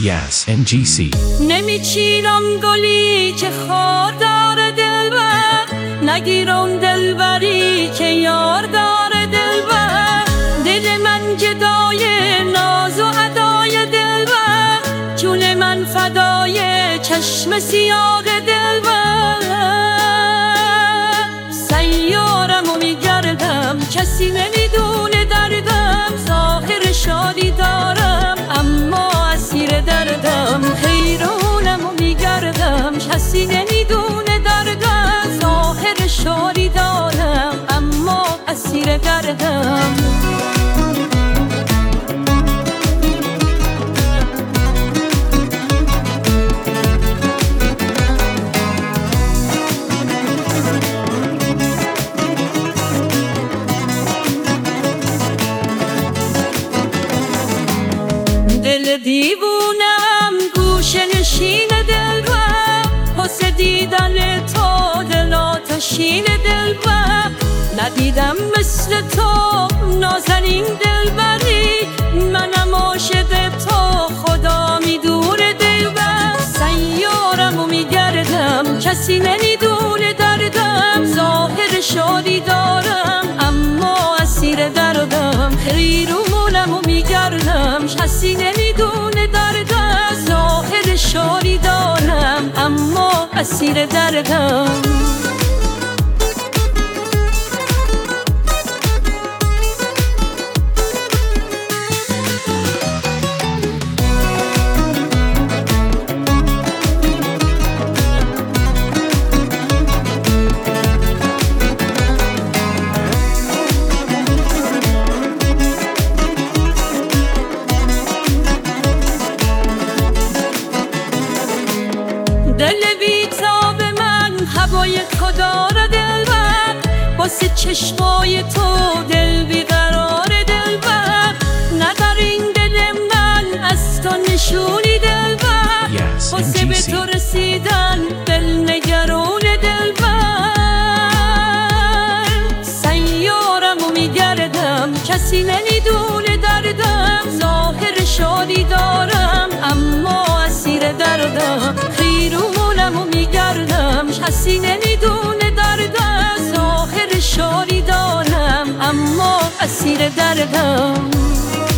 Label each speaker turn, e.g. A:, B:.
A: Yes, NGC.
B: نمیچینم گلی که خار داره دلبر، نگیرم دلبری که یار داره دلبر. دل من گدای ناز و ادای دلبر، جون من فدای چشم سیاه دلبر. سیارم و میگردم کسی نمیدونه دردم، ظاهر شادی دارم اما اسیر دردم. حیرانم و میگردم کسی نمیدونه دردم، ظاهر شادی دارم اما اسیر دردم. دل دیوونم گوشه نشین دلبر، حسن دیدن تو دل آتشین دلبر. ندیدم مثل تو نازنین دلبری، منم عاشق تو خدا میدونه دلبر. سیارم و میگردم کسی نمیدونه دردم، ظاهر شادی دارم اما اسیر دردم. حیرونم و میگردم کسی نمیدونه دردم، ظاهر شادی دارم اما اسیر دردم. دل بیتاب من هوای خدا را دلبر، واسه چشمای تو دل بیقرار دلبر. ندار این دل من از تو نشونی دلبر، واسه به تو رسیدن دل نگرون دلبر. سیارم و میگردم کسی نمیدونه دردم، ظاهر شادی دارم اما اسیر دردم. حیرونم و میگردم کسی نمیدونه دردم، ظاهر شادی دارم اما اسیر دردم.